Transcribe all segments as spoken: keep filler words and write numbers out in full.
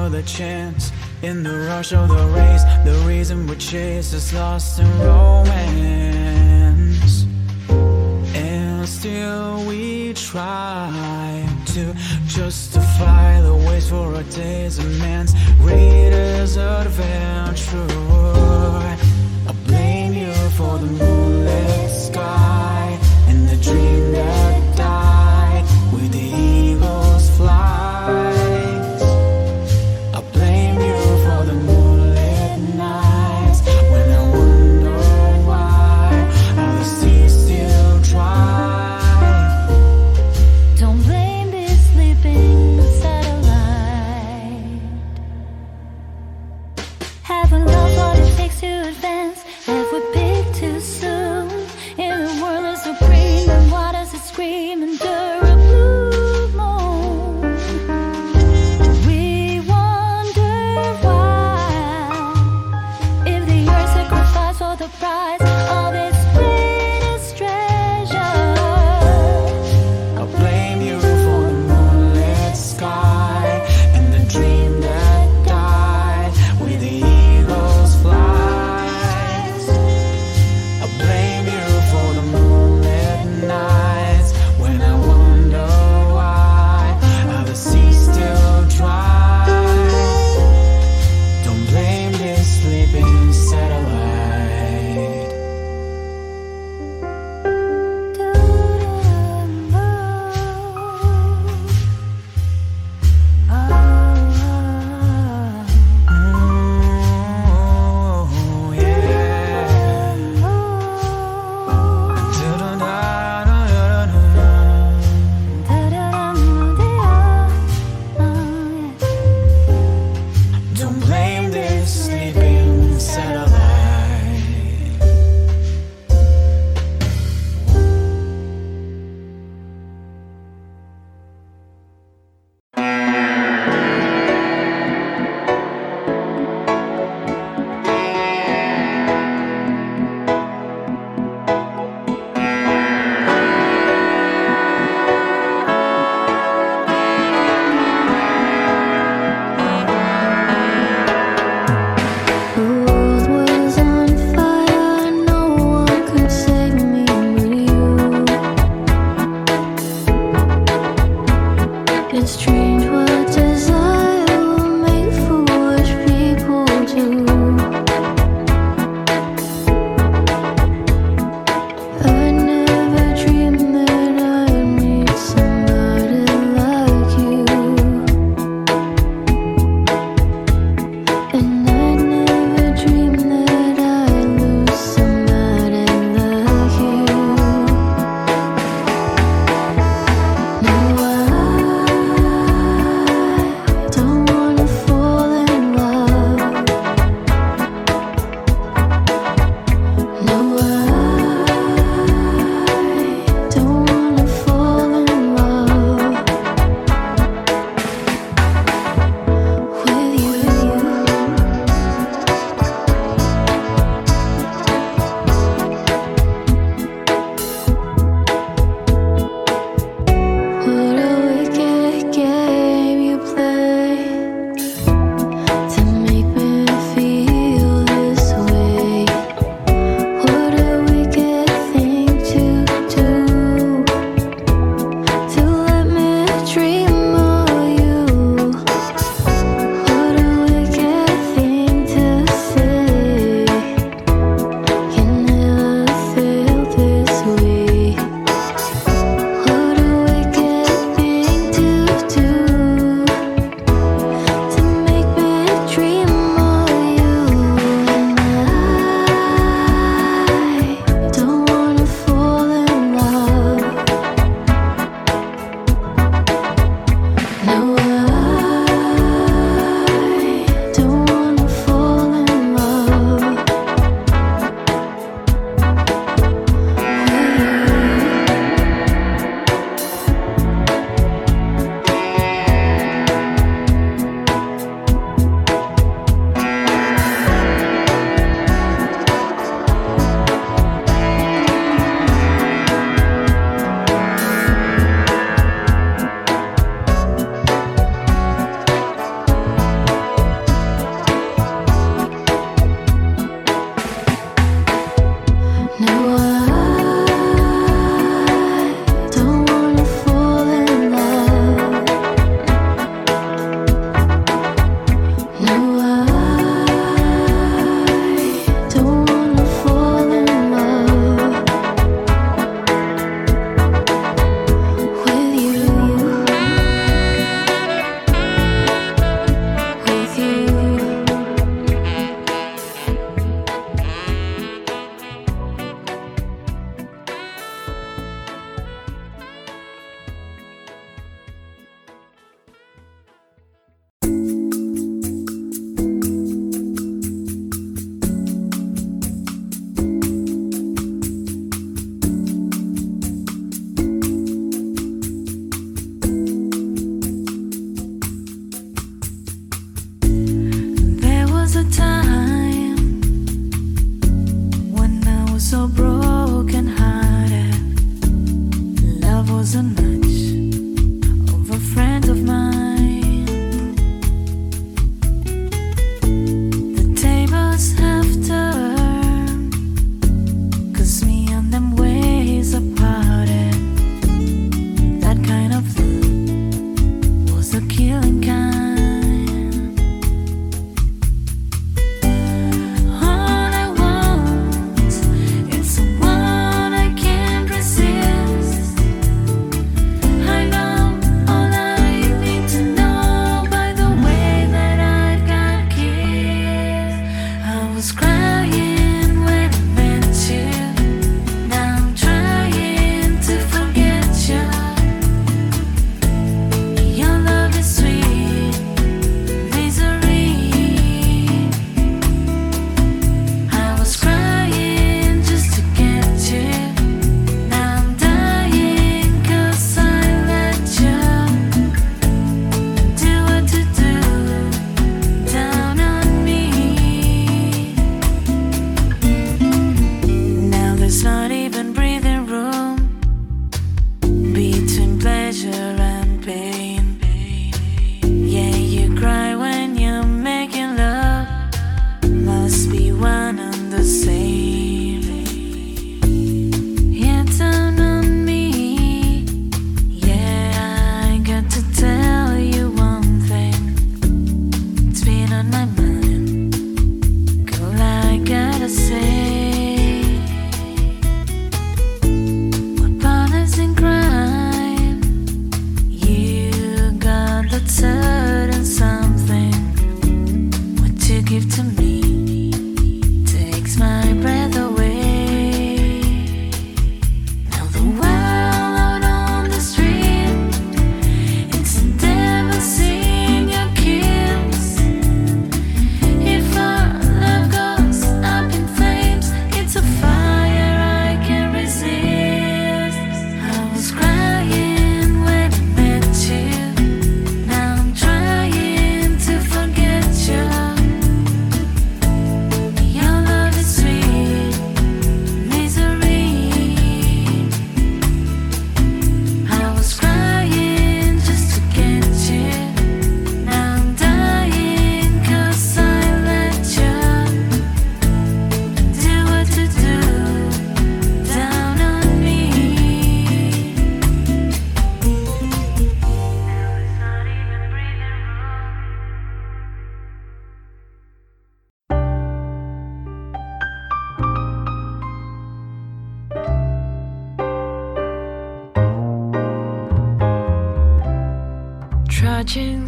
another chance. In the rush of the race, the reason we chase is lost in romance. And still we try to justify the waste for our days of man's greatest adventure. I blame you for the moonlit sky and the dream that died with the eagle's flight. I blame you for the moonlit nights when I wonder why are the seas still dry. Don't blame this sleeping satellite. Haven't got what it takes to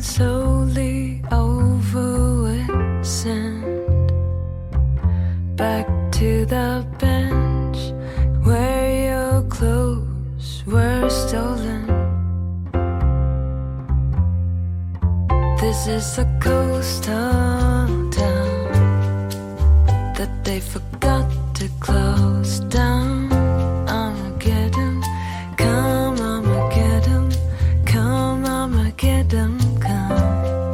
slowly over with sand back to the bench where your clothes were stolen. This is a coastal town that they forgot to close down. I'ma get 'em, come, I'ma get 'em, come, I'ma get 'em, come.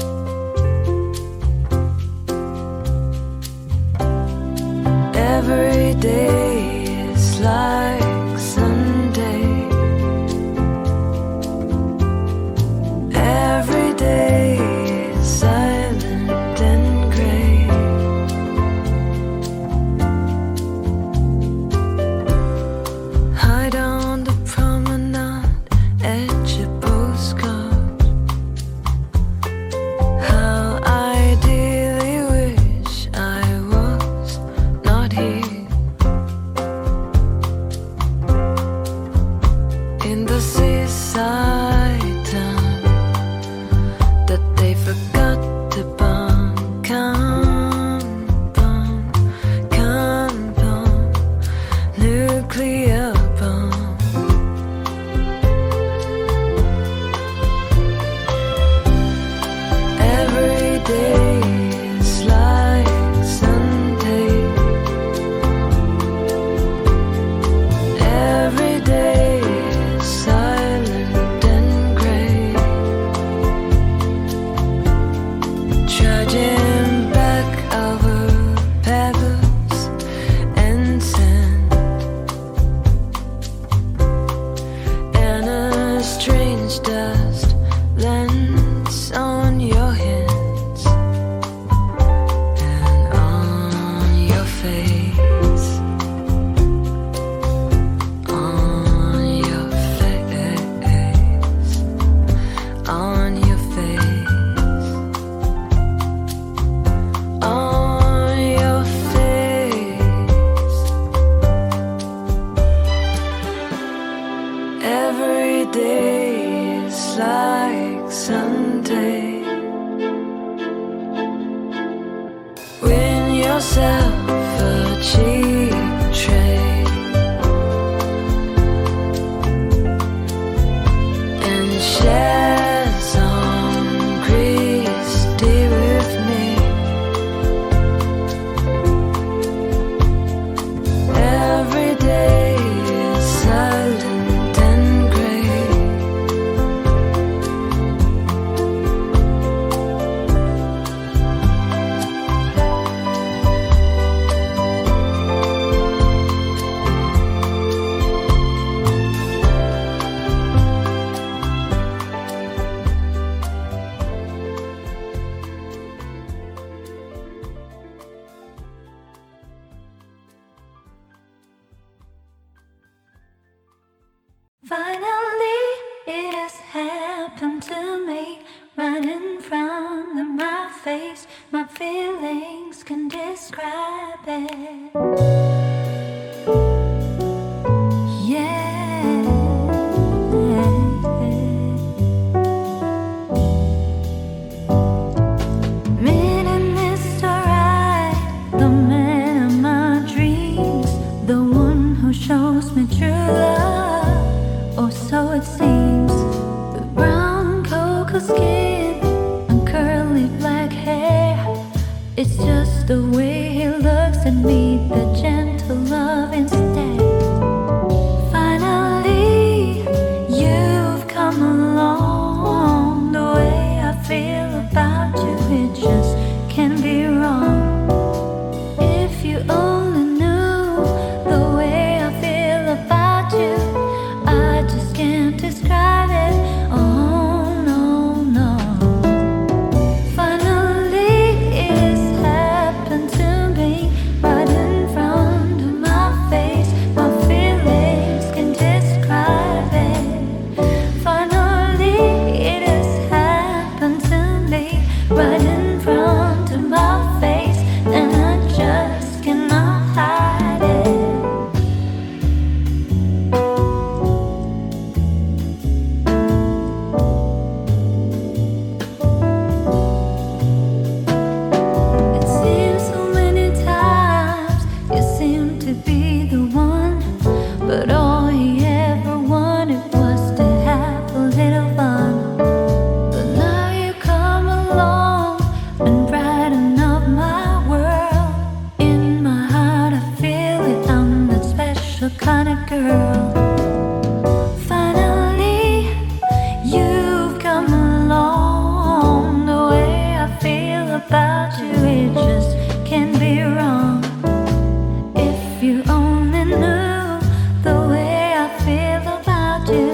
Every day is like Sunday. Every day is silent and gray. Hide on the promenade, etch a postcard. How I dearly wish I was not here. In the seaside town that they forgot to bomb. Come, bomb, come, bomb, nuclear bomb. Every day is like Sunday. Every day is silent and gray. Trudging back over pebbles and sand, and a strange dust lands on your hands and on your face, on your face, on your face, on your face. Every day is like Sunday. Win yourself a cheap trade and share some grease tea with me. Every day is silent and gray. Finally, it has happened to me, right in front of my face. My feelings can describe it. Yeah. Meeting Mister Right, the man of my dreams, the one who shows me true love, or so it seems. The brown cocoa skin and curly black hair, it's just the way he looks at me, the gentle love instead. Finally, you've come along. The way I feel about you, it just can't be wrong. If you only knew the way I feel about you, I just can't describe it. Oh no, no. Finally, it's happened to to be the one, but all he ever wanted was to have a little fun. But now you come along and brighten up my world. In my heart I feel it, I'm that special kind of girl. Finally, you've come along. The way I feel about you, it just can't be wrong. If you only knew the way I feel about you,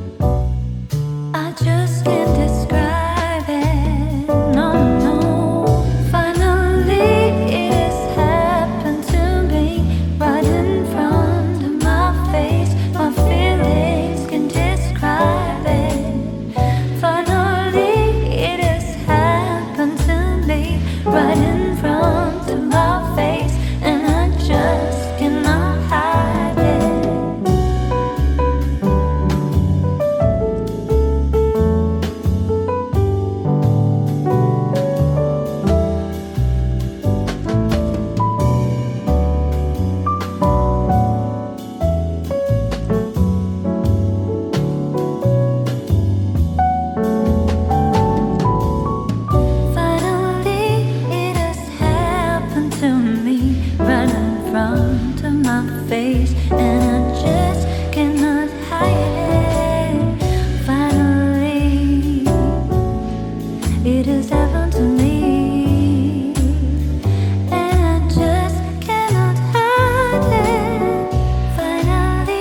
I just can't describe it. No, no. Finally, it has happened to me right in front of my face. My feelings can describe it. Finally, it has happened to me right in front of my face, and I just cannot hide it. Finally, it has happened to me right in front of my face, and I just cannot hide it. Finally, it has happened to me, and I just cannot hide it. Finally.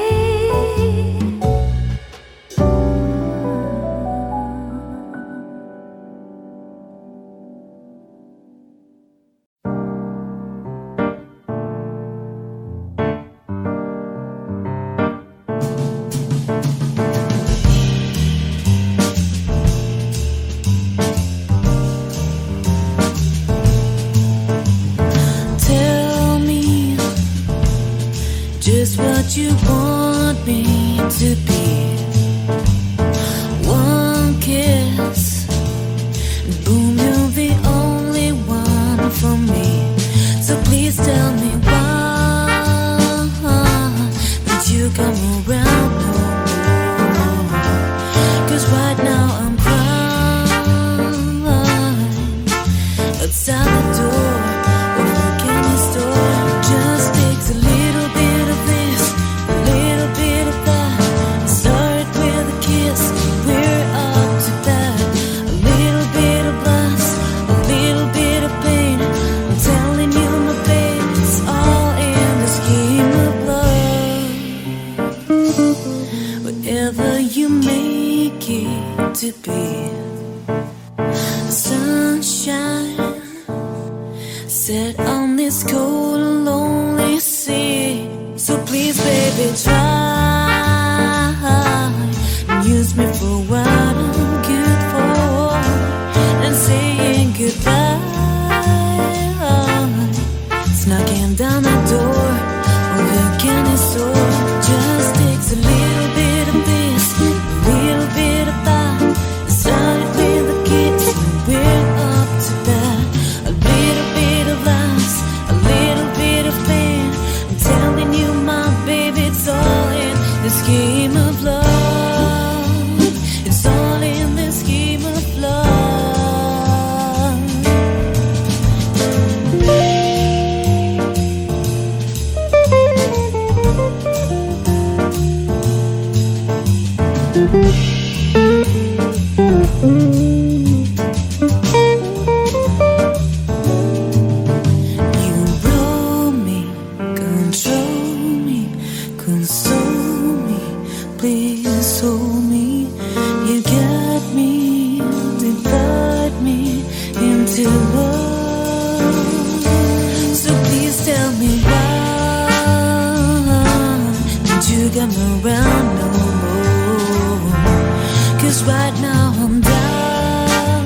Tell me just what you want me to be. One kiss, boom, you're the only one for me. So please tell me why did you come around no more? 'Cause right now I'm crying outside the door of the candy store. Just takes a little bit of this, a little bit of that. Start with a kiss, we're up to that. A little bit of lust, a little bit of pain. I'm telling you, my babe, it's all in the scheme of love. Whatever you make it to be, sunshine set on this cold and lonely sea. So please, baby, try and use me for what I'm good for, and saying goodbye, knocking down the door of your candy store. Just takes a little bit of this, a little bit of that. It started with a kiss, and we're up to that. A little bit of lust, a little bit of pain. I'm telling you, my baby, it's all in the scheme of love. It's all in the scheme of love. You rule me, control me, console me, please hold me. You got me, divide me into love. So please tell me why did you come around no more? 'Cause right now I'm down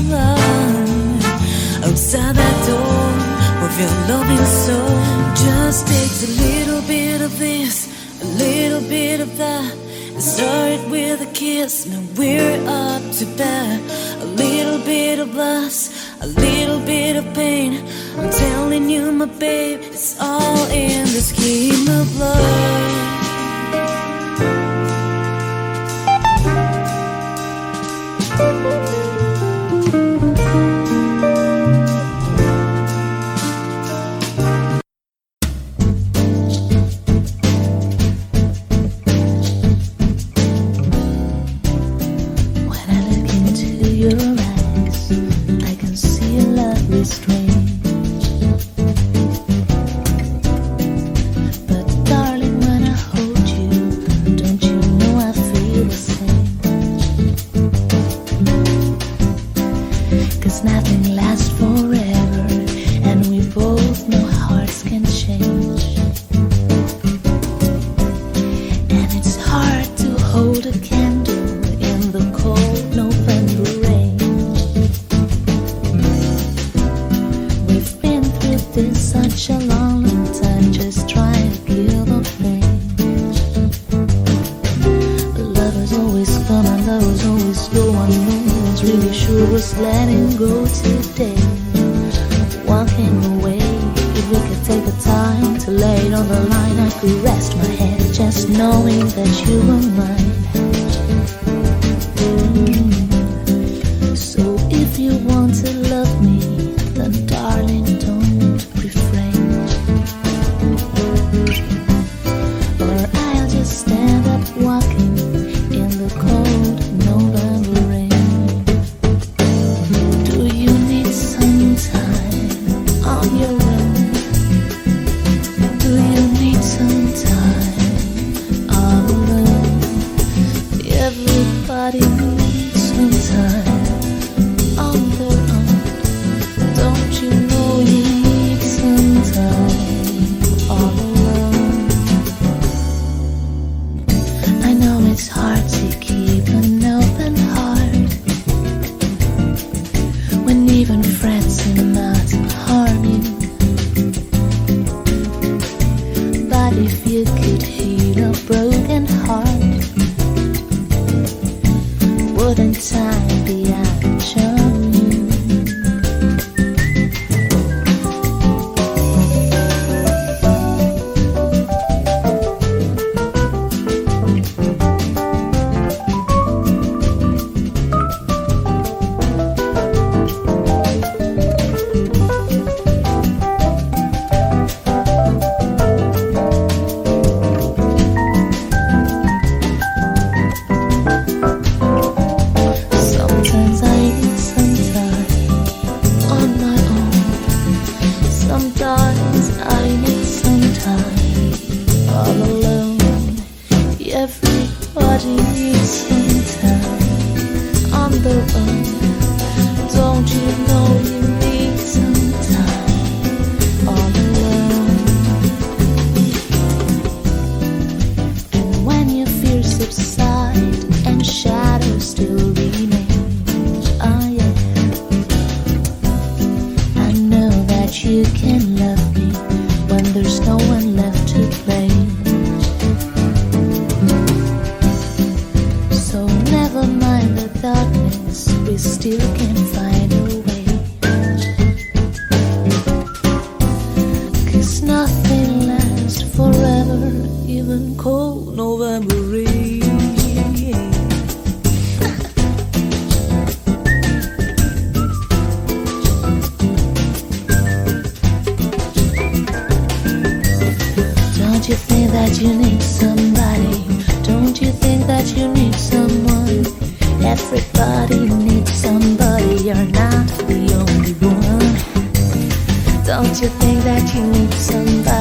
outside that door of your loving soul. Just takes a little bit of this, a little bit of that. It started with a kiss, now we're up to bat. A little bit of lust, a little bit of pain. I'm telling you, my babe, it's all in the scheme of love.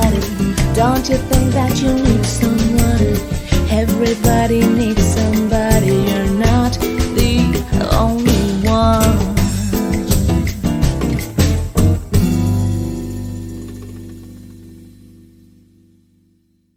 Don't you think that you need someone? Everybody needs somebody.